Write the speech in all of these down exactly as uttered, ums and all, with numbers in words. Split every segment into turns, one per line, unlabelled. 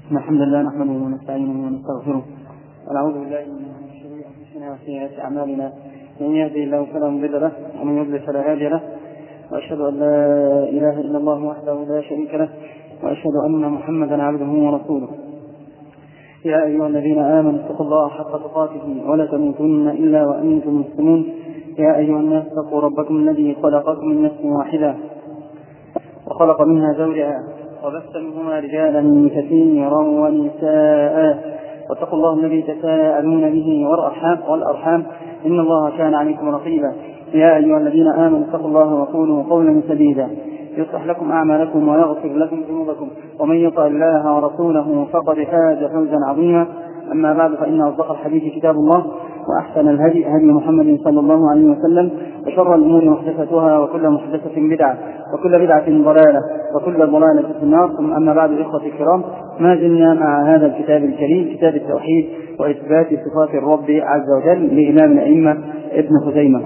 الحمد لله نحمده ونستعينه ونستغفره ونعوذ بالله من شرور انفسنا وسيئات اعمالنا، من يهده الله فلا مضل له ومن يضلل فلا هادي له، واشهد ان لا اله الا الله وحده لا شريك له، واشهد ان محمدا عبده ورسوله. يا ايها الذين امنوا اتقوا الله حق تقاته ولا تموتن الا وانتم مسلمون. يا ايها الناس اتقوا ربكم الذي خلقكم من نفس واحده وخلق منها زوجها وبث منهما رجالا كثيرا ونساء، واتقوا الله الذي تساءلون به والارحام والارحام ان الله كان عليكم رقيبا. يا ايها الذين امنوا اتقوا الله وقولوا قولا سديدا يصلح لكم اعمالكم ويغفر لكم ذنوبكم، ومن يطع الله ورسوله فقد فاز فوزا عظيما. اما بعد، فان اصدق الحديث كتاب الله، واحسن الهدي هدي محمد صلى الله عليه وسلم، وشر الامور محدثاتها، وكل محدثه بدعه، وكل بدعه ضلاله، وكل ضلاله في النار. ثم اما بعد، اخوتي الكرام، ما زلنا مع هذا الكتاب الكريم، كتاب التوحيد واثبات صفات الرب عز وجل لامام الائمه ابن خزيمه.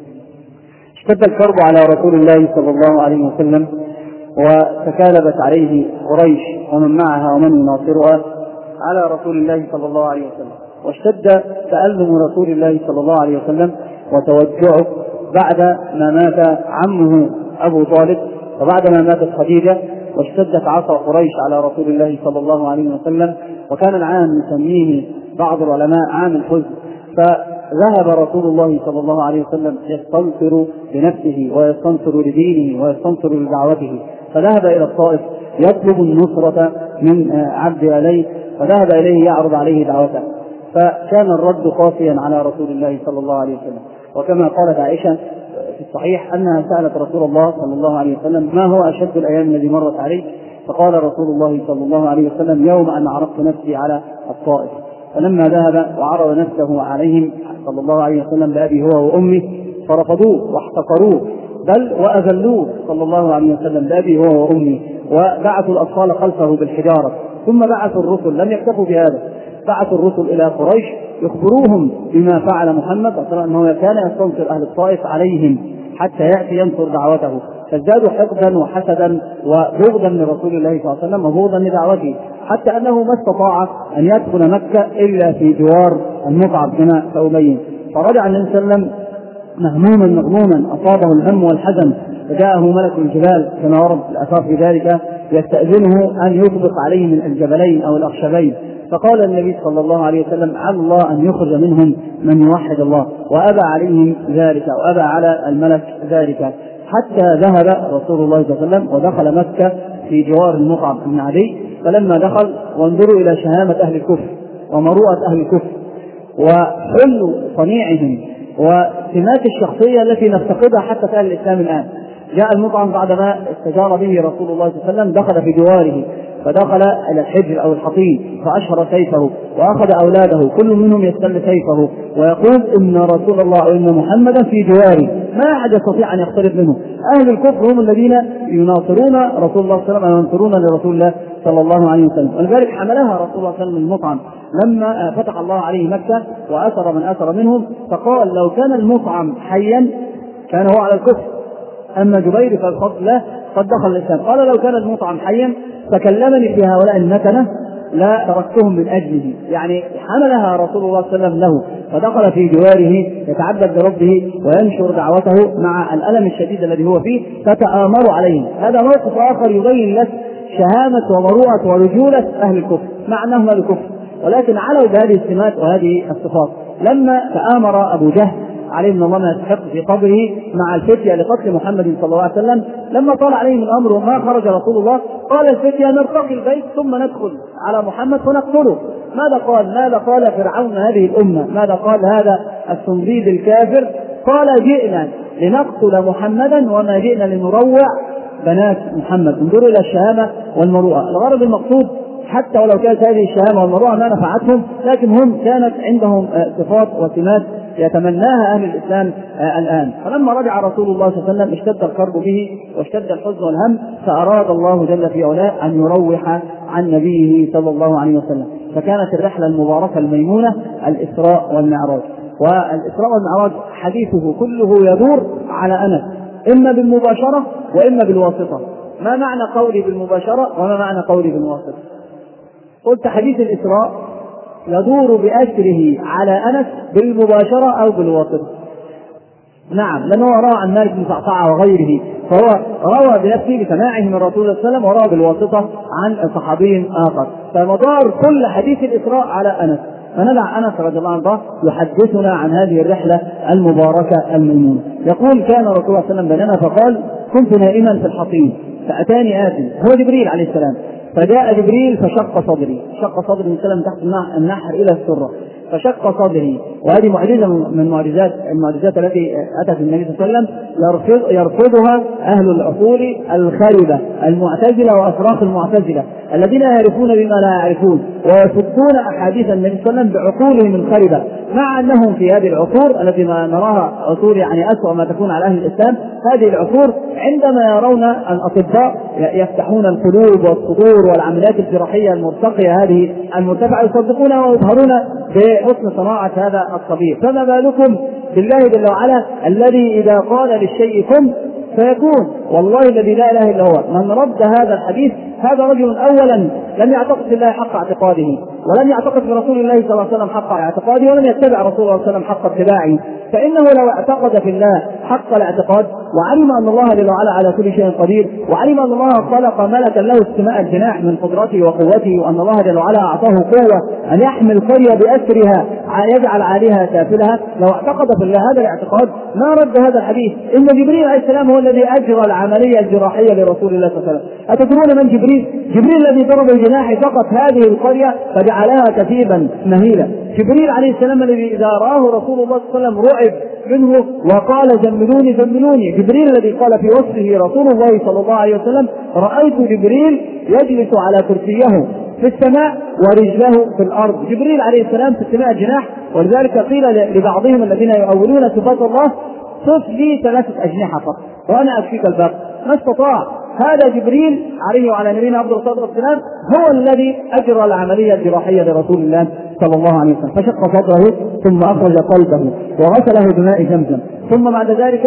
اشتد الكرب على رسول الله صلى الله عليه وسلم، وتكالبت عليه قريش ومن معها ومن يناصرها على رسول الله صلى الله عليه وسلم، واشتد تألم رسول الله صلى الله عليه وسلم وتوجعه بعد ما مات عمه أبو طالب وبعد ما ماتت خديجة، واشتدت عصا قريش على رسول الله صلى الله عليه وسلم. وكان العام يسميه بعض العلماء عام الحزن، فذهب رسول الله صلى الله عليه وسلم يستنصر بنفسه ويستنصر لدينه ويستنصر لدعوته، فذهب إلى الطائف يطلب النصرة من عبد علي، فذهب إليه يعرض عليه دعوته، فكان الرد قاسيا على رسول الله صلى الله عليه وسلم. وكما قالت عائشة في الصحيح أنها سألت رسول الله صلى الله عليه وسلم: ما هو أشد الأيام الذي مرت عليك؟ فقال رسول الله صلى الله عليه وسلم: يوم أن عرضت نفسي على الطائف. فلما ذهب وعرض نفسه عليهم صلى الله عليه وسلم بأبي هو وأمه فرفضوه واحتقروه، بل وأذلوه صلى الله عليه وسلم بأبي هو وأمه، وبعثوا الأطفال خلفه بالحجارة. ثم بعثوا الرسل، لم يكتفوا بهذا، بعثوا الرسل إلى قريش يخبروهم بما فعل محمد، أنه كان يستنصر أهل الطائف عليهم حتى يأتي ينصر دعوته، فازدادوا حقدا وحسدا وبغضا لرسول الله صلى الله عليه وسلم وبغضا لدعوته، حتى أنه ما استطاع أن يدخل مكة إلا في جوار المصعب كما سأبين. فرجع النبي صلى الله عليه وسلم مهموما مغموما، أصابه الهم والحزن، فجاءه ملك الجبال كما ورد الآثار في ذلك يستأذنه أن يطبق عليه من الجبلين أو الأخشبين، فقال النبي صلى الله عليه وسلم: على الله أن يخرج منهم من يوحد الله، وأبى عليهم ذلك وأبى على الملك ذلك، حتى ذهب رسول الله صلى الله عليه وسلم ودخل مكة في جوار المصعب بن عدي. فلما دخل، وانظروا إلى شهامة أهل الكفر ومروءة أهل الكفر وحلو صنيعهم وسمات الشخصية التي نفتقدها حتى في أهل الإسلام الآن. جاء المطعم بعدما استجار به رسول الله صلى الله عليه وسلم، دخل في جواره، فدخل إلى الحجر أو الحصين فأشهر سيفه وأخذ أولاده كل منهم يستل سيفه ويقول: إن رسول الله وإن محمدا في جواري، ما أحد يستطيع أن يقترب منه. أهل الكفر هم الذين يناصرون رسول الله صلى الله عليه وسلم وينصرون لرسول الله صلى الله عليه وسلم. ولذلك حملها رسول الله صلى الله عليه وسلم المطعم لما فتح الله عليه مكة وأسر من أسر منهم، فقال: لو كان المطعم حيا كان هو على الكفر، أما جبير فالفضل له قد دخل الإسلام. قال: لو كان المطعم حيا فكلمني في هؤلاء المكنة لا تركتهم من أجله. يعني حملها رسول الله صلى الله عليه وسلم له، فدخل في جواره يتعبد بربه وينشر دعوته مع الألم الشديد الذي هو فيه، فتآمروا عليه. هذا موقف آخر يبين لك شهامة ومروءة ورجولة أهل الكفر، مع أنهم أهل الكفر ولكن علوا بهذه السمات وهذه الصفات. لما تآمر أبو جهل عليه من الله ما يستحق في قبره مع الفتية لقتل محمد صلى الله عليه وسلم، لما طال عليهم الأمر وما خرج رسول الله، قال الفتية: نرتقي البيت ثم ندخل على محمد فنقتله. ماذا قال؟ ماذا قال فرعون هذه الأمة؟ ماذا قال هذا الصنديد الكافر؟ قال: جئنا لنقتل محمدا وما جئنا لنروع بنات محمد. انظروا إلى الشهامة والمروءة. الغرض المقصود حتى ولو كانت هذه الشهامة والمروءة ما نفعتهم، لكن هم كانت عندهم صفات وسمات يتمناها أهل الإسلام الآن. فلما رجع رسول الله صلى الله عليه وسلم اشتد الكرب به واشتد الحزن والهم، فأراد الله جل في علاه أن يروح عن نبيه صلى الله عليه وسلم. فكانت الرحلة المباركة الميمونة الإسراء والمعراج. والإسراء والمعراج حديثه كله يدور على أنس، إما بالمباشرة وإما بالواسطة. ما معنى قولي بالمباشرة وما معنى قولي بالواسطة؟
قلت حديث الإسراء يدور بأثره على أنس بالمباشرة أو بالواسطة. نعم، لأنه روى عن مالك بن صعصعة وغيره، فهو روى بنفسه بسماعه من رسول الله صلى الله عليه وسلم، وروى بالواسطة عن صحابي آخر، فمدار كل حديث الإسراء على أنس. فندع أنس رضي الله عنه يحدثنا عن هذه الرحلة المباركة الميمونة. يقول: كان رسول الله صلى الله عليه وسلم بيننا فقال: كنت نائما في الحصين فأتاني آت، هو جبريل عليه السلام، فجاء جبريل فشق صدري، شق صدري من سلم تحت النحر إلى السرة، فشق صدري. وهذه معجزة من معجزات المعجزات التي أتت النبي صلى الله عليه وسلم يرفض يرفضها أهل العقول الخاربة المعتزلة وأفراق المعتزلة الذين يعرفون بما لا يعرفون، ويصدون أحاديث النبي صلى الله عليه وسلم بعقولهم الخاربة، مع أنهم في هذه العصور التي ما نراها عصور يعني أسوأ ما تكون على أهل الإسلام. هذه العصور عندما يرون الأطباء يفتحون القلوب والصدور والعمليات الجراحية المرتقية هذه المرتفعة يصدقونها ويظهرون بحسن صناعة هذا الطبيب، فما بالكم بالله جل وعلا الذي إذا قال للشيء كن فيكون. والله الذي لا إله إلا هو من رد هذا الحديث هذا رجل أولا لم يعتقد بالله حق اعتقاده، ولم يعتقد برسول الله صلى الله عليه وسلم حق اعتقاده، ولم يتبع رسول الله صلى الله عليه وسلم حق اتباعه. فإنه لو اعتقد في الله حق الاعتقاد، وعلم أن الله جل وعلا على كل شيء قدير، وعلم أن الله خلق ملكا له استماء الجناح من قدرته وقوته، وأن الله جل وعلا أعطاه قوة أن يحمل قرية بأسرها يجعل عليها سافلها، لو اعتقد في الله هذا الاعتقاد ما رد هذا الحديث. إن جبريل عليه السلام هو الذي أجرى العملية الجراحية لرسول الله صلى الله عليه وسلم. أتدرون من جبريل؟ جبريل الذي ضرب الجناح فقط هذه القرية فجعلها كثيبا مهيلا. جبريل عليه السلام الذي إذا رآه رسول الله صلى الله عليه وسلم رعب منه وقال: زملوني زملوني. جبريل الذي قال في وصفه رسول الله صلى الله عليه وسلم: رأيت جبريل يجلس على كرسيه في السماء ورجله في الأرض. جبريل عليه السلام في السماء الجناح، ولذلك قيل لبعضهم الذين يؤولون صفات الله: صف لي ثلاثة أجنحة فقط وأنا أكفيك الباقي. ما استطاع. هذا جبريل عليه وعلى نبينا عبد الصلاة والسلام هو الذي أجرى العملية الجراحية لرسول الله صلى الله عليه وسلم، فشق صدره ثم أخرج قلبه وغسله بماء زمزم، ثم بعد ذلك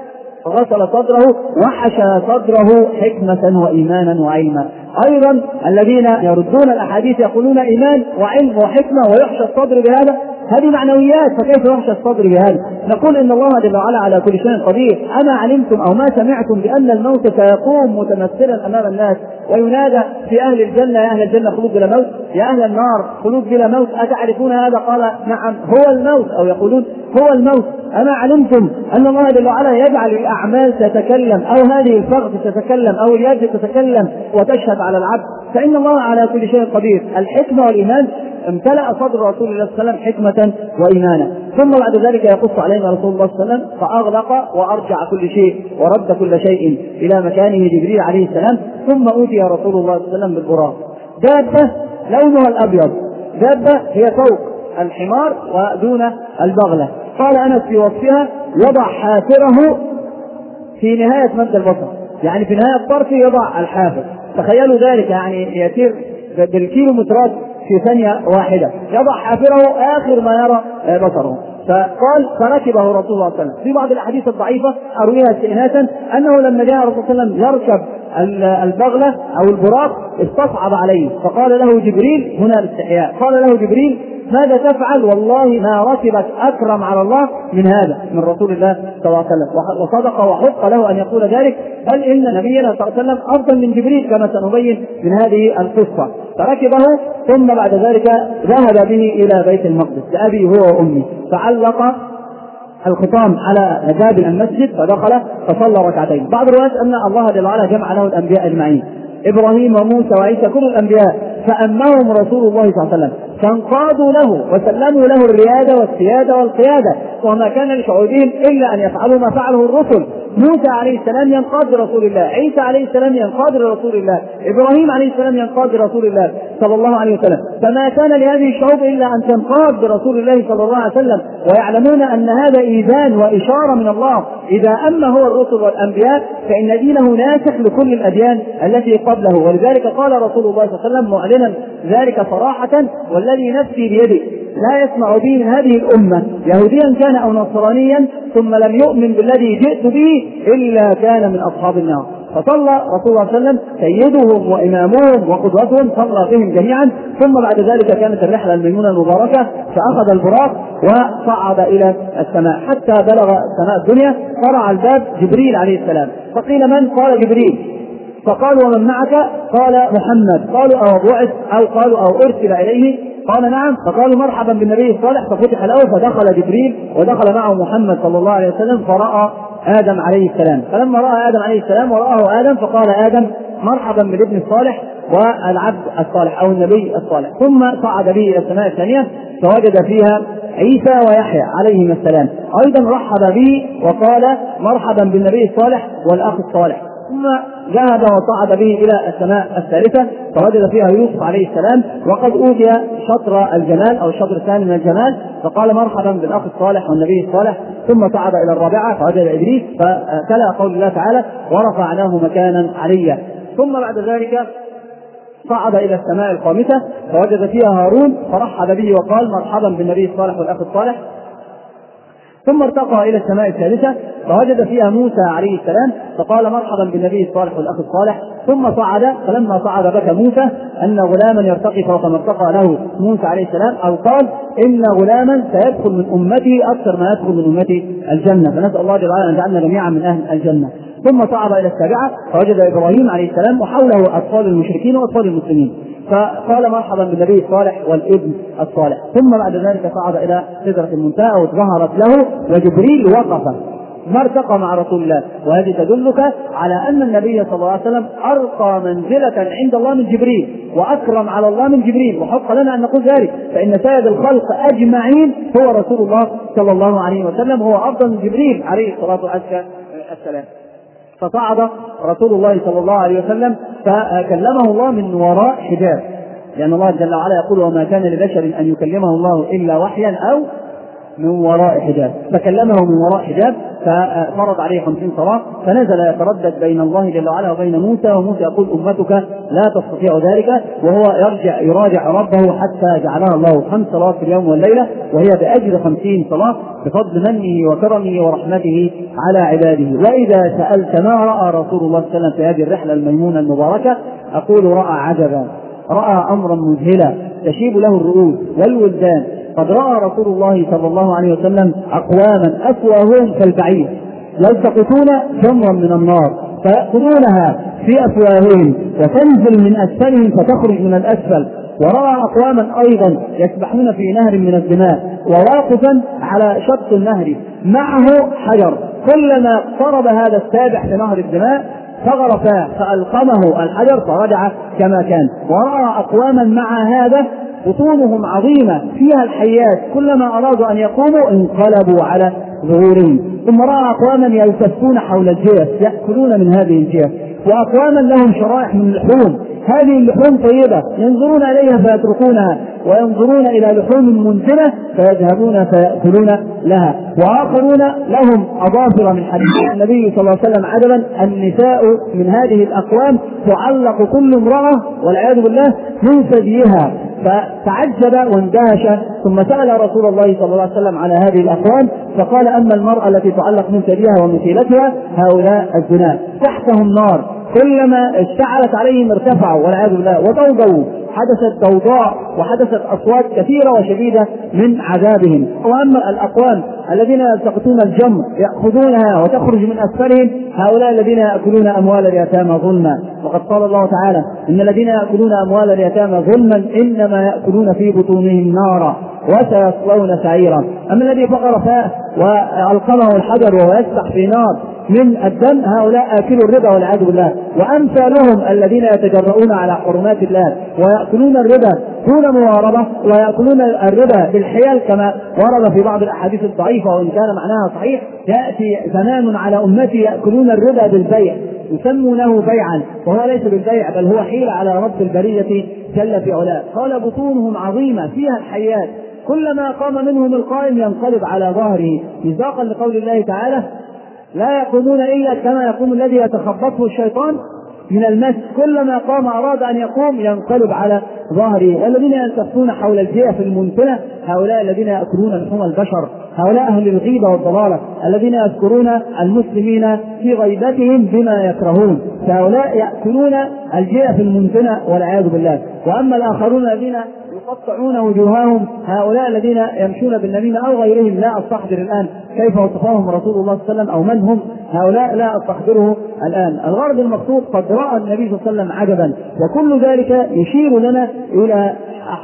غسل صدره وحشى صدره حكمة وإيمانا وعلما. أيضا الذين يردون الأحاديث يقولون إيمان وعلم وحكمة ويحشى الصدر بهذا، هذه معنويات، فكيف يحشى الصدر بهذا؟ نقول إن الله جل وعلا على كل شيء قدير. أما علمتم أو ما سمعتم بأن الموت سيقوم متمثلا أمام الناس وينادى في أهل الجنة: يا أهل الجنة خلود بلا موت، يا أهل النار خلود بلا موت، أتعرفون هذا؟ قال: نعم هو الموت، أو يقولون هو الموت. أما علمتم أن الله جل وعلا يجعل الأعمال تتكلم، أو هذه الفرد تتكلم، أو اليد تتكلم وتشهد على العبد؟ فإن الله على كل شيء قدير. الحكمة والإيمان امتلأ صدر رسول الله صلى الله عليه وسلم حكمة وإيمانا. ثم بعد ذلك يقص علينا رسول الله صلى الله عليه وسلم فأغلق وأرجع كل شيء ورد كل شيء إلى مكانه جبريل عليه السلام. ثم أوتي رسول الله صلى الله عليه وسلم بالبراق، دابة لونها الأبيض، دابة هي فوق الحمار ودون البغلة. قال أنس في وصفها: يضع حافره في نهاية مد البصر، يعني في نهاية طرفه يضع الحافر. تخيلوا ذلك، يعني يسير بالكيلومترات في ثانية واحدة، يضع حافره آخر ما يرى بصره. فقال: فركبه رسول الله صلى الله عليه وسلم. في بعض الأحاديث الضعيفة أرويها استئناسا أنه لما جاء رسول الله صلى الله عليه وسلم يركب البغلة أو البراق استصعب عليه، فقال له جبريل هنا الاستحياء، قال له جبريل: ماذا تفعل؟ والله ما ركبت أكرم على الله من هذا، من رسول الله صلى الله عليه وسلم. وصدق وحق له أن يقول ذلك، بل إن نبينا صلى الله عليه وسلم أفضل من جبريل كما سنبين من هذه القصة. فركبه ثم بعد ذلك ذهب به إلى بيت المقدس لأبي هو وأمي، فعلق الختام على باب المسجد فدخل فصلى ركعتين. بعض الروايات أن الله جل وعلا جمع له الأنبياء أجمعين، إبراهيم وموسى وعيسى كل الأنبياء، فأمهم رسول الله صلى الله عليه وسلم، فانقادوا له وسلموا له الريادة والسيادة والقيادة، وما كان لشعوبهم إلا أن يفعلوا ما فعله الرسل. موسى عليه السلام ينقاد لرسول الله، عيسى عليه السلام ينقاد لرسول الله، إبراهيم عليه السلام ينقاد لرسول الله صلى الله عليه وسلم. فما كان لهذه الشعوب إلا أن تنقاد برسول الله صلى الله عليه وسلم، ويعلمون أن هذا إيذان وإشارة من الله. إذا أما هو الرسل والأنبياء فإن دينه ناسخ لكل الأديان التي قبله. ولذلك قال رسول الله صلى الله عليه وسلم معلنا ذلك صراحة: والذي نفسي بيده لا يسمع به من هذه الأمة يهوديا كان أو نصرانيا ثم لم يؤمن بالذي جئت به إلا كان من أصحاب النار. فصلى رسول الله صلى الله عليه وسلم سيدهم وإمامهم وقدوتهم، صلى بهم جميعا. ثم بعد ذلك كانت الرحلة الميمونة المباركة، فأخذ البراق وصعد إلى السماء حتى بلغ سماء الدنيا. قرع الباب جبريل عليه السلام، فقيل من؟ قال جبريل. فقالوا ومن معك؟ قال محمد. قالوا أو بعث أو قالوا أو أرسل إليه؟ قال نعم. فقالوا مرحبا بالنبي الصالح. ففتح له فدخل جبريل ودخل معه محمد صلى الله عليه وسلم، فرأى آدم عليه السلام. فلما رأى آدم عليه السلام ورآه آدم فقال آدم مرحبا بالابن الصالح والعبد الصالح أو النبي الصالح. ثم صعد به إلى السماء الثانية فوجد فيها عيسى ويحيى عليهما السلام، أيضا رحب به وقال مرحبا بالنبي الصالح والأخ الصالح. ثم ذهب وصعد به إلى السماء الثالثة فوجد فيها يوسف عليه السلام وقد أوتي شطر الجمال أو الشطر الثاني من الجمال، فقال مرحبا بالأخ الصالح والنبي الصالح. ثم صعد إلى الرابعة فوجد إدريس، فتلا قول الله تعالى ورفعناه مكانا عليا. ثم بعد ذلك صعد إلى السماء الخامسة فوجد فيها هارون فرحب به وقال مرحبا بالنبي الصالح والأخ الصالح. ثم ارتقى إلى السماء الثالثة فوجد فيها موسى عليه السلام فقال مرحبا بالنبي الصالح والأخ الصالح. ثم صعد، فلما صعد بكى موسى أن غلاما يرتقي فوق ما ارتقى له موسى عليه السلام، أو قال إن غلاما سيدخل من أمتي أكثر ما يدخل من أمتي الجنة، فنسأل الله جل وعلا أن يجعلنا جميعا من أهل الجنة. ثم صعد إلى السابعة فوجد إبراهيم عليه السلام وحوله أطفال المشركين وأطفال المسلمين، فقال مرحبا بالنبي الصالح والابن الصالح. ثم بعد ذلك صعد إلى سدرة المنتهى وظهرت له وجبريل وقف ما ارتقى مع رسول الله. وهذه تدلك على أن النبي صلى الله عليه وسلم أرقى منزلة عند الله من جبريل وأكرم على الله من جبريل، وحق لنا أن نقول ذلك، فإن سيد الخلق أجمعين هو رسول الله صلى الله عليه وسلم، هو أفضل من جبريل عليه الصلاة والسلام. فصعد رسول الله صلى الله عليه وسلم فكلمه الله من وراء حجاب، لأن الله جل وعلا يقول وما كان لبشر أن يكلمه الله إلا وحيا أو من وراء حجاب، فكلمه من وراء حجاب ففرض عليه خمسين صلاة، فنزل يتردد بين الله جل وعلا وبين موسى، وموسى يقول أمتك لا تستطيع ذلك، وهو يرجع يراجع ربه حتى جعلها الله خمس صلوات في اليوم والليلة، وهي بأجر خمسين صلاة بفضل منه وكرمه ورحمته على عباده. وإذا سألت ما رأى رسول الله صلى الله عليه وسلم في هذه الرحلة الميمونة المباركة أقول رأى عجبا، رأى أمرا مذهلا تشيب له الرؤوس والولدان. قد رأى رسول الله صلى الله عليه وسلم أقواما أفواههم كالبعير يلتقطون جمرا من النار فيأخذونها في أفواههم وتنزل من أسفلهم فتخرج من الأسفل. ورأى أقواما أيضا يسبحون في نهر من الدماء وواقفا على شط النهر معه حجر، كلما اقترب هذا السابح لنهر الدماء فغرفاه فألقمه الحجر فرجع كما كان. ورأى أقواما مع هذا بطونهم عظيمة فيها الحيات، كلما أرادوا أن يقوموا انقلبوا على ظهورهم. ثم رأى أقواما يلتفون حول الجيف يأكلون من هذه الجيف، وأقواما لهم شرائح من اللحوم، هذه اللحوم طيبة ينظرون إليها فيتركونها، وينظرون إلى لحوم منتنة فيذهبون فيأكلون لها. وآخرون لهم أظافر من حديد. النبي صلى الله عليه وسلم عجبا النساء من هذه الأقوام تعلق كل امرأة والعياذ بالله من ثديها، فتعجب واندهش. ثم سأل رسول الله صلى الله عليه وسلم على هذه الأقوام فقال أما المرأة التي تعلق من ثديها ومثيلتها هؤلاء الزنا تحتهم نار، كلما اشتعلت عليهم ارتفعوا والعياذ بالله وضوضوا، حدثت ضوضاء وحدثت أصوات كثيرة وشديدة من عذابهم. وأما الأقوام الذين يلتقطون الجمر يأخذونها وتخرج من أسفلهم هؤلاء الذين يأكلون أموال اليتامى ظلما، وقد قال الله تعالى إن الذين يأكلون أموال اليتامى ظلما إنما يأكلون في بطونهم نارا وسيصلون سعيرا. أما الذي فقر فاه وألقمه الحجر وهو يسبح في نار من الدم هؤلاء آكلوا الربا والعياذ بالله. وأمثالهم الذين يتجرؤون على حرمات الله ويأكلون الربا دون مواربة ويأكلون الربا بالحيل كما ورد في بعض الأحاديث الضعيفة وإن كان معناها صحيح، يأتي زمان على أمتي يأكلون الربا بالبيع يسمونه بيعا، وهو ليس بالبيع بل هو حيل على رب البرية جل في علاه. قال بطونهم عظيمة فيها الحيات، كلما قام منهم القائم ينقلب على ظهره، مصداقا لقول الله تعالى لا يقومون إلا كما يقوم الذي يتخبطه الشيطان من المس، كلما قام أراد أن يقوم ينقلب على ظهري، والذين يلتفون حول الجيف المنتنة هؤلاء الذين يأكلون لحوم البشر، هؤلاء أهل الغيبة والضلالة الذين يذكرون المسلمين في غيبتهم بما يكرهون، فهؤلاء يأكلون الجيف المنتنة والعياذ بالله. وأما الآخرون الذين يقطعون وجوههم هؤلاء الذين يمشون بالنميمة أو غيرهم لا أستحضر الآن كيف وصفهم رسول الله صلى الله عليه وسلم أو من هم هؤلاء، لا أستحضره الآن. الغرض المقصود قد رأى النبي صلى الله عليه وسلم عجبا، وكل ذلك يشير لنا إلى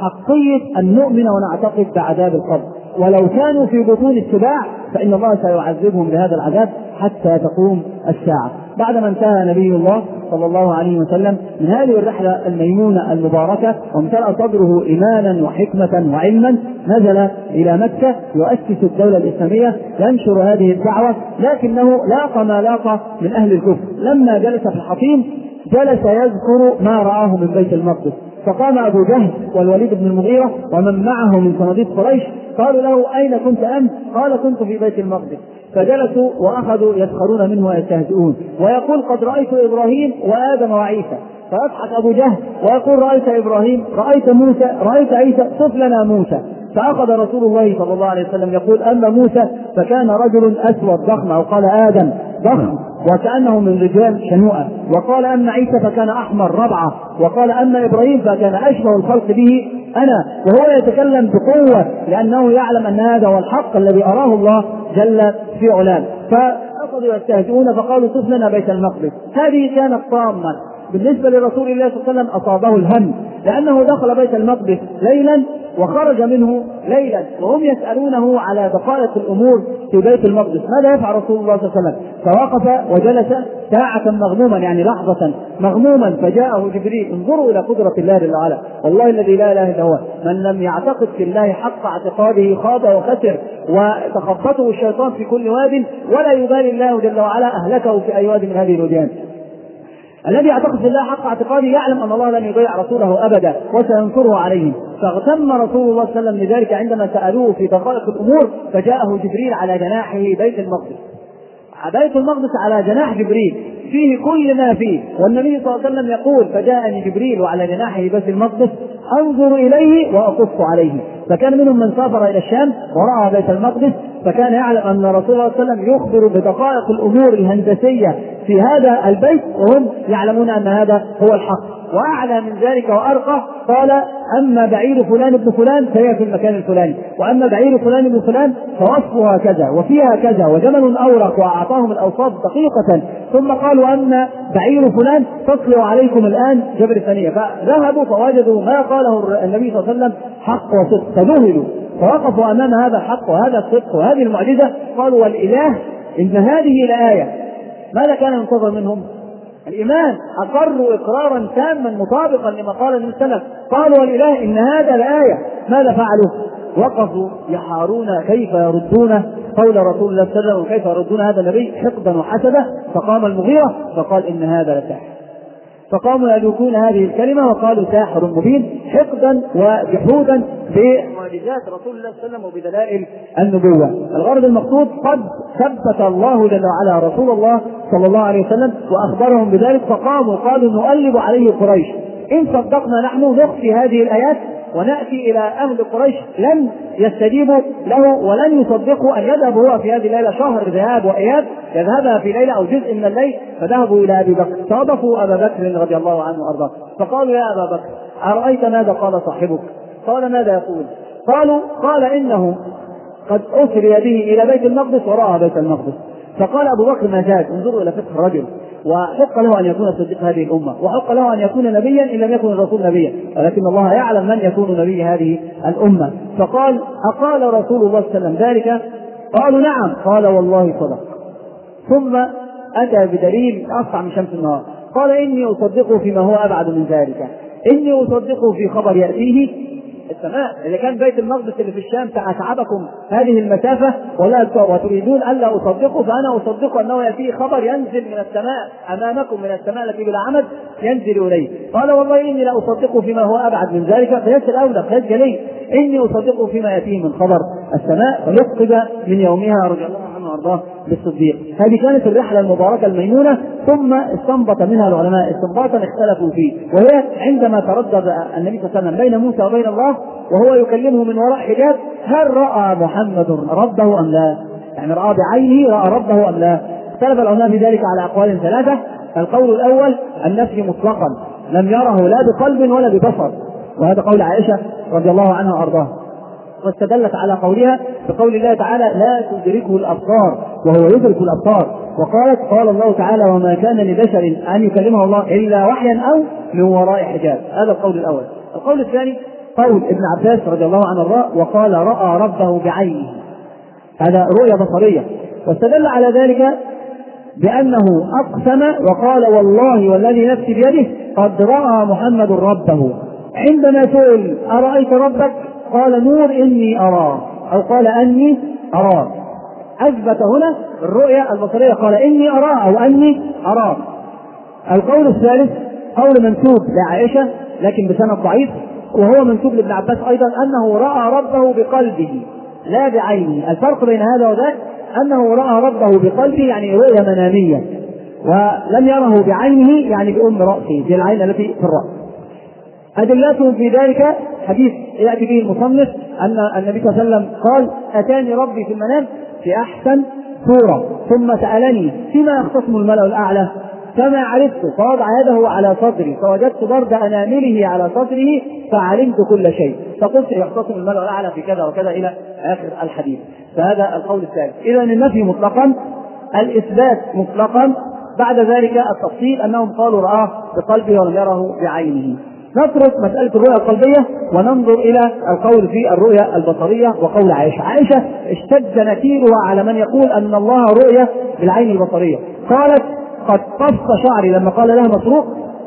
أحقية أن نؤمن ونعتقد بعذاب القبر، ولو كانوا في بطون السباع فإن الله سيعذبهم بهذا العذاب حتى تقوم الساعة. بعدما انتهى نبي الله صلى الله عليه وسلم من هذه الرحلة الميمونة المباركة وامتلأ صدره إيمانا وحكمة وعلما، نزل إلى مكة يؤسس الدولة الإسلامية ينشر هذه الدعوة، لكنه لاقى ما لاقى من أهل الكفر. لما جلس في الحطيم جلس يذكر ما رآه من بيت المقدس، فقام أبو جهل والوليد بن المغيرة ومن معه من صناديد قريش قالوا له أين كنت أنت؟ قال كنت في بيت المقدس. فجلسوا وأخذوا يسخرون منه ويستهزئون ويقول قد رأيت إبراهيم وآدم وعيسى، فيضحك أبو جهل ويقول رأيت إبراهيم، رأيت موسى، رأيت عيسى، صف لنا موسى. فأخذ رسول الله صلى الله عليه وسلم يقول أما موسى فكان رجل أسود ضخم، أو قال آدم ضخم وكأنه من رجال شنوءة، وقال أما عيسى فكان أحمر ربعة، وقال أما إبراهيم فكان أشبه الخلق به أنا، وهو يتكلم بقوة لأنه يعلم أن هذا هو الحق الذي أراه الله جل في علاه. فأخذوا يستهزئون فقالوا صف لنا بيت المقدس. هذه كانت طامة بالنسبة لرسول الله صلى الله عليه وسلم، أصابه الهم لأنه دخل بيت المقدس ليلا وخرج منه ليلا، وهم يسألونه على دقائق الأمور في بيت المقدس، ماذا يفعل رسول الله صلى الله عليه وسلم؟ فوقف وجلس ساعة مغموما، يعني لحظة مغموما، فجاءه جبريل. انظروا إلى قدرة الله جل وعلا، والله الذي لا إله إلا هو، من لم يعتقد في الله حق اعتقاده خاب وخسر وتخبطه الشيطان في كل واد، ولا يبالي الله جل وعلا أهلكه في أي واد من هذه الوديان. الذي يعتقد في الله حق اعتقاده يعلم أن الله لن يضيع رسوله أبدا وسينصره عليهم. فاغتم رسول الله صلى الله عليه وسلم لذلك عندما سألوه في دقائق الأمور، فجاءه جبريل على جناحه بيت المقدس. بيت المقدس على جناح جبريل فيه كل ما فيه، والنبي صلى الله عليه وسلم يقول فجاءني جبريل وعلى جناحه بيت المقدس أنظر إليه وأقص عليه. فكان منهم من سافر إلى الشام ورأى بيت المقدس، فكان يعلم أن رسول الله صلى الله عليه وسلم يخبر بدقائق الأمور الهندسية في هذا البيت، وهم يعلمون أن هذا هو الحق. وأعلى من ذلك وأرقى قال أما بعير فلان ابن فلان فهي في المكان الفلاني، وأما بعير فلان ابن فلان فوصفها كذا وفيها كذا وجمل أورق، وأعطاهم الأوصاف دقيقة. ثم قالوا أما بعير فلان تطلع عليكم الآن جبل ثانية. فذهبوا فوجدوا ما قاله النبي صلى الله عليه وسلم حق وصدق، فذهلوا فوقفوا أمام هذا الحق وهذا الصدق وهذه المعجزة. قالوا والإله إن هذه لآية. ماذا كان ينتظر منهم؟ الإيمان. أقروا إقرارا تاما مطابقا لما قال النبي صلى الله عليه وسلم. قالوا والإله إن هذا لآية. ماذا فعلوا؟ وقفوا يحارون كيف يردون قول رسول الله صلى الله عليه وسلم وكيف يردون هذا النبي حقدا وحسدا. فقام المغيرة فقال إن هذا لساحر. فقاموا يلوكون هذه الكلمة وقالوا ساحر مبين، حقدا وجحودا بمعجزات رسول الله صلى الله عليه وسلم وبدلائل النبوة. الغرض المقصود قد ثبت الله جل وعلا رسول الله صلى الله عليه وسلم وأخبرهم بذلك، فقاموا قالوا نؤلب عليه قريش، إن صدقنا نحن نخفي هذه الآيات ونأتي إلى أهل قريش لن يستجيبوا له ولن يصدقوا أن يذهب هو في هذه الليلة شهر ذهاب وإياب، يذهبها في ليلة أو جزء من الليل. فذهبوا إلى أبي بكر، صادفوا أبا بكر رضي الله عنه وأرضاه، فقالوا يا أبا بكر أرأيت ماذا قال صاحبك؟ قال ماذا يقول؟ قالوا قال إنه قد أسري به إلى بيت المقدس ورأى بيت المقدس. فقال أبو بكر ما زاد. انظروا إلى فقه الرجل، وحق له أن يكون صديق هذه الأمة، وحق له أن يكون نبيا إن لم يكن الرسول نبيا، ولكن الله يعلم من يكون نبي هذه الأمة. فقال أقال رسول الله صلى الله عليه وسلم ذلك؟ قالوا نعم. قال والله صدق. ثم أتى بدليل أسطع من شمس النهار، قال إني أصدقه فيما هو أبعد من ذلك، إني أصدقه في خبر يأتيه السماء. إذا كان بيت المقدس اللي في الشام تعبكم هذه المسافة ولا وتريدون ألا أصدقه، فأنا أصدقه أنه يأتيه خبر ينزل من السماء أمامكم، من السماء التي بلا عمد ينزل إليه. قال والله إني لا أصدقه فيما هو أبعد من ذلك، فيسأل أولى فيسأل إليه إني أصدقه فيما يأتيه من خبر السماء، فيفقد من يومها رضي الله عنه وارضاه بالصديق. هذه كانت الرحله المباركه الميمونه، ثم استنبط منها العلماء استنباطا اختلفوا فيه، وهي عندما تردد النبي صلى الله عليه وسلم بين موسى وبين الله وهو يكلمه من وراء حجاب، هل راى محمد ربه ام لا؟ يعني راى بعينه راى ربه ام لا؟ اختلف العلماء في ذلك على اقوال ثلاثه. القول الاول النفي مطلقا، لم يره لا بقلب ولا ببصر، وهذا قول عائشه رضي الله عنها وارضاها، واستدلت على قولها بقول الله تعالى لا تدركه الابصار وهو يدرك الابصار، وقالت قال الله تعالى وما كان لبشر ان يكلمه الله الا وحيا او من وراء حجاب. هذا القول الاول. القول الثاني قول ابن عباس رضي الله عنه وارضاه وقال راى ربه بعينه، هذا رؤيا بصريه، واستدل على ذلك بأنه أقسم وقال والله والذي نفسي بيده قد رأى محمد ربه. عندما سئل أرأيت ربك؟ قال نور إني أراه، أو قال أني أراه. أثبت هنا الرؤيا البصرية، قال إني أراه أو أني أراه. القول الثالث قول منسوب لعائشة لكن بسند ضعيف، وهو منسوب لابن عباس أيضا، أنه رأى ربه بقلبه لا بعينه. الفرق بين هذا وذاك أنه رأى ربه بقلبه يعني رؤيا منامية، ولم يره بعينه يعني بأم رأسه، بالعين التي في الرأس. أدلتهم في ذلك حديث يأتي به المصنف أن النبي صلى الله عليه وسلم قال أتاني ربي في المنام في أحسن صورة ثم سألني فيما يختصم الملأ الأعلى فما عرفت، فوضع يده على صدري فوجدت برد أنامله على صدره فعلمت كل شيء، فقلت يختصم الملأ الأعلى في كذا وكذا إلى آخر الحديث. فهذا القول الثالث. إذا النفي مطلقا، الإثبات مطلقا، بعد ذلك التفصيل أنهم قالوا رآه بقلبه ولم يره بعينه. نترك مسألة الرؤيا القلبية وننظر إلى القول في الرؤيا البصرية وقول عائشة. عائشة اشتد نكيرها على من يقول أن الله رؤيا بالعين البصرية. قالت قد قص شعري لما قال لها مسروق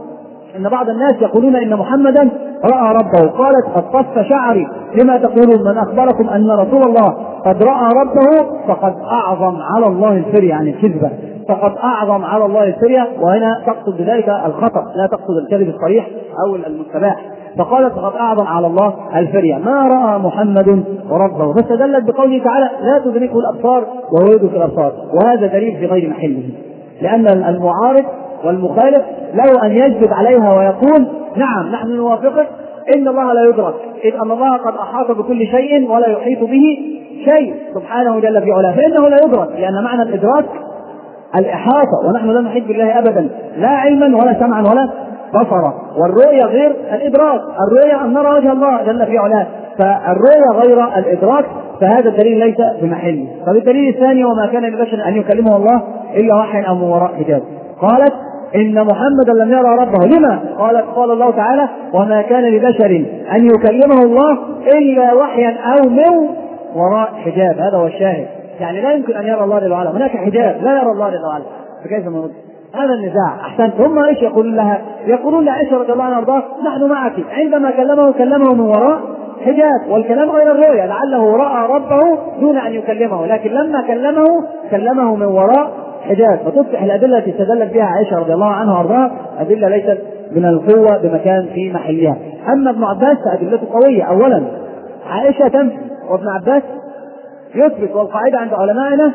إن بعض الناس يقولون إن محمدا رأى ربه، قالت قد قص شعري لما تقولون من أخبركم أن رسول الله قد رأى ربه فقد أعظم على الله الفرية، عن الكذبة، فقد أعظم على الله الفرية، وهنا تقصد بذلك الخطأ لا تقصد الكذب الصريح أو المستباح. فقالت فقد أعظم على الله الفرية ما رأى محمد ربه، فاستدلت بقوله تعالى لا تدركه الأبصار وهو يدرك الأبصار، وهذا دليل في غير محله، لأن المعارض والمخالف له أن يجذب عليها ويقول نعم نحن نوافقك إن الله لا يدرك، إذ أن الله قد أحاط بكل شيء ولا يحيط به شيء سبحانه جل في علاه، فإنه لا يدرك، لأن معنى الإدراك الإحاطة، ونحن لا نحيط بالله أبدا لا علما ولا سمعا ولا بصرا. والرؤيا غير الإدراك، الرؤيا أن نرى وجه الله جل في علاه، فالرؤيا غير الإدراك، فهذا الدليل ليس بمحله. فبالدليل الثاني وما كان لبشر أن يكلمه الله إلا وحيا أو من وراء حجاب. قالت إن محمدا لم يرى ربه، لما؟ قالت قال الله تعالى وما كان لبشر أن يكلمه الله إلا وحيا أو من وراء حجاب. هذا هو الشاهد، يعني لا يمكن أن يرى الله جل وعلا، هناك حجاب لا يرى الله جل وعلا، فكيف نرد؟ هذا النزاع. أحسنت. هم ايش يقولون لها؟ يقولون لعائشة رضي الله عنها وارضاها نحن معك، عندما كلمه كلمه من وراء حجاب، والكلام غير الرؤيا، لعله رأى ربه دون أن يكلمه، لكن لما كلمه كلمه من وراء حجاب. فتصبح الأدلة التي استدلت بها عائشة رضي الله عنها وارضاها أدلة ليست من القوة بمكان في محلها. أما ابن عباس فأدلته قوية. أولا عائشة تنفي وابن عباس يثبت، والقاعدة عند علمائنا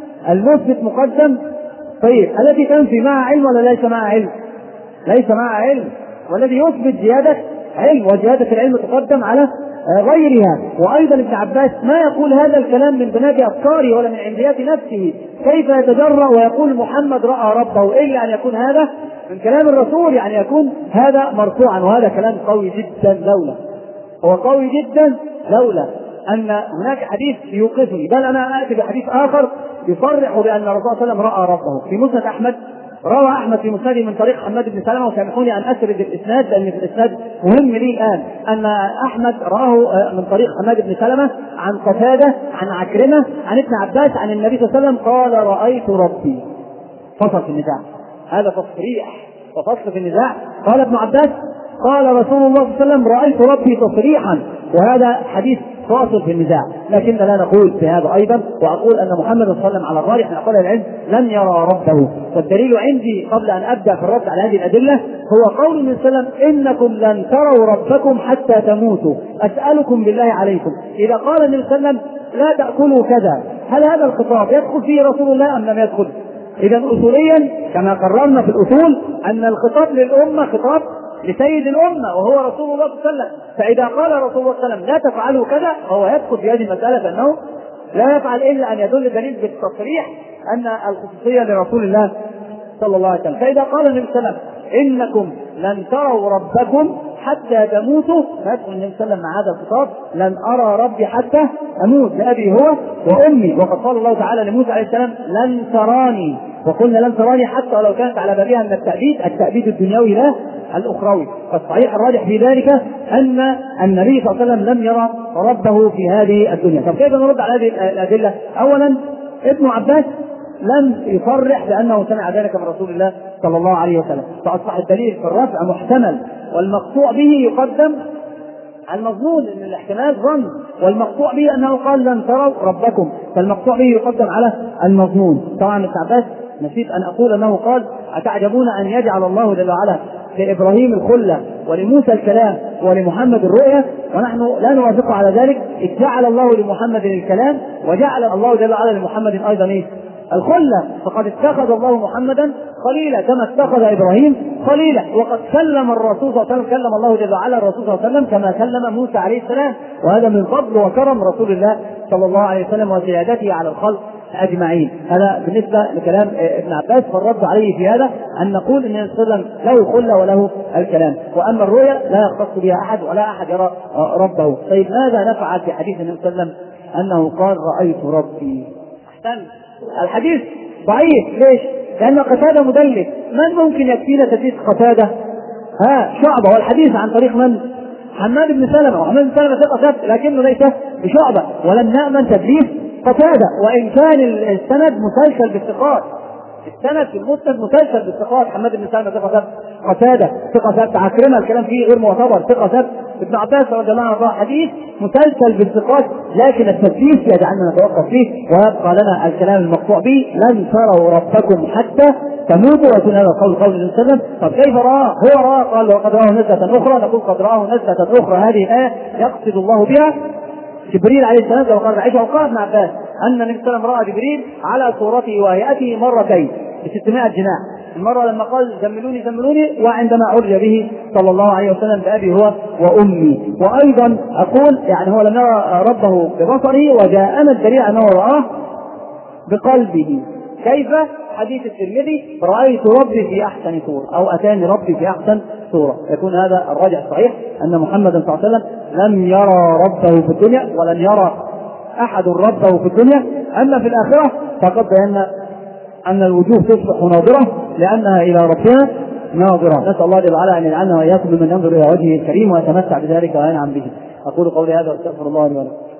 المثبت مقدم. طيب التي تنفي مع علم ولا ليس مع علم؟ ليس مع علم، والذي يثبت زيادة علم، وزيادة العلم تقدم على غيرها. وأيضا ابن عباس ما يقول هذا الكلام من بنات أفكاره ولا من عنديات نفسه، كيف يتجرأ ويقول محمد رأى ربه، إلا أن يكون هذا من كلام الرسول، يعني يكون هذا مرفوعا، وهذا كلام قوي جدا لولا هو قوي جدا لولا أن هناك حديث يوقفني، بل أنا آتي بحديث آخر يصرح بأن الرسول صلى الله عليه وسلم رأى ربه في مسند أحمد. روى أحمد في مسنده من طريق حماد بن سلمة، وسامحوني أن أسرد الإسناد لأن الإسناد مهم لي الآن، أن أحمد رآه من طريق حماد بن سلمة عن قتادة عن عكرمة عن ابن عباس عن النبي صلى الله عليه وسلم قال رأيت ربي. فصل في النزاع، هذا تصريح وفصل في النزاع. قال ابن عباس قال رسول الله صلى الله عليه وسلم رأيت ربي تصريحا، وهذا حديث فاصل في النزاع، لكن لا نقول بهذا أيضا، وأقول أن محمد صلى الله عليه وسلم على الراجح من أقوال العلم لم يرى ربه. والدليل عندي قبل أن أبدأ في الرد على هذه الأدلة هو قول النبي صلى الله عليه وسلم إنكم لن تروا ربكم حتى تموتوا، أسألكم بالله عليكم. إذا قال النبي صلى الله عليه وسلم لا تأكلوا كذا، هل هذا الخطاب يدخل فيه رسول الله أم لم يدخل؟ إذا أصوليا كما قررنا في الأصول أن الخطاب للأمة خطاب لسيد الأمة وهو رسول الله صلى الله عليه وسلم، فإذا قال رسول الله صلى الله عليه وسلم لا تفعلوا كذا فهو يدخل في هذه المسألة أنه لا يفعل إلا أن يدل دليل بالتصريح أن الخصوصية لرسول الله صلى الله عليه وسلم. فإذا قال النبي صلى الله عليه وسلم إنكم لن تروا ربكم حتى تموتوا، فيدخل النبي صلى الله عليه وسلم مع هذا الخطاب لن أرى ربي حتى أموت لأبي هو وأمي. وقد قال الله تعالى لموسى عليه السلام لن تراني، وقلنا لن تراني حتى ولو كانت على بابها من التأبيد، التأبيد الدنيوي لا الأخروي. فالصحيح الراجح في ذلك أن النبي صلى الله عليه وسلم لم يرى ربه في هذه الدنيا. طب كيف نرد على هذه الأدلة؟ أولا ابن عباس لم يصرح بأنه سمع ذلك من رسول الله صلى الله عليه وسلم، فأصبح الدليل في الرفع محتمل، والمقطوع به يقدم المظنون ان الاحتمال ظن، والمقطوع به انه قال لن تروا ربكم، فالمقطوع به يقدم على المظنون. طبعا ابن عباس نسيت ان اقول انه قال اتعجبون ان يجعل الله جل وعلا لابراهيم الخله ولموسى الكلام ولمحمد الرؤيا، ونحن لا نوافق على ذلك. إذ جعل الله لمحمد الكلام وجعل الله جل وعلا لمحمد ايضا ايه؟ الخله، فقد اتخذ الله محمدا خليلا كما اتخذ ابراهيم خليلا، وقد كلم الرسول صلى الله عليه وسلم، كلم الله جل وعلا الرسول صلى الله عليه وسلم كما كلم موسى عليه السلام، وهذا من فضل وكرم رسول الله صلى الله عليه وسلم وسيادته على الخلق اجمعين. هذا بالنسبه لكلام ابن عباس، فالرد عليه في هذا ان نقول ان النبي صلى الله عليه وسلم له خله وله الكلام، واما الرؤيا لا يختص بها احد ولا احد يرى ربه. طيب ماذا نفعل في حديث النبي صلى الله عليه وسلم انه قال رايت ربي؟ احسن. الحديث ضعيف، ليش؟ لأن قتادة مدلس، من ممكن يكفينا تدليس قتادة؟ ها شعبة، والحديث عن طريق من؟ حماد بن سلمة، وحماد بن سلمة ثقة ثبت لكنه ليس بشعبة، ولم نأمن تدليس قتادة، وإن كان السند مسلسل بالثقات، السند في المسند مسلسل بالثقات، حماد بن سلمة ثقة ثبت، قتادة ثقة ثبت، عكرمة الكلام فيه غير معتبر ثقة ثبت، ابن عباس رضي الله عنه حديث مسلسل بالثقات، لكن التدليس يجعلنا نتوقف فيه ويبقى لنا الكلام المقطوع به لن تروا ربكم حتى تموتوا، ويكون هذا القول قول النبي صلى الله عليه وسلم. طب كيف راه؟ هو راه قال وقد راه نزلة أخرى، نقول قد راه نزلة أخرى، هذه الآية يقصد الله بها جبريل عليه السلام كما قال عائشة وقال ابن عباس أن النبي صلى الله عليه وسلم رأى جبريل على صورته وهيئته مرتين بستمائة جناح، المرة لما قال زملوني زملوني، وعندما عرج به صلى الله عليه وسلم بأبي هو وأمي. وأيضا أقول يعني هو لم يرى ربه ببصره، وجاءنا الدليل أنه رآه بقلبه. كيف؟ حديث الترمذي رأيت ربي في أحسن صورة، أو أتاني ربي في أحسن صورة، يكون هذا الراجع الصحيح أن محمد صلى الله عليه وسلم لم يرى ربه في الدنيا ولن يرى أحد ربه في الدنيا. أما في الآخرة فقد بينا أن الوجوه تصبح ناظرة لأنها إلى ربنا ناظرة. نسأل الله جل وعلا أن يجعلنا وإياكم ممن ينظر إلى وجهه الكريم ويتمتع بذلك وينعم به. أقول قولي هذا وأستغفر الله لي ولكم.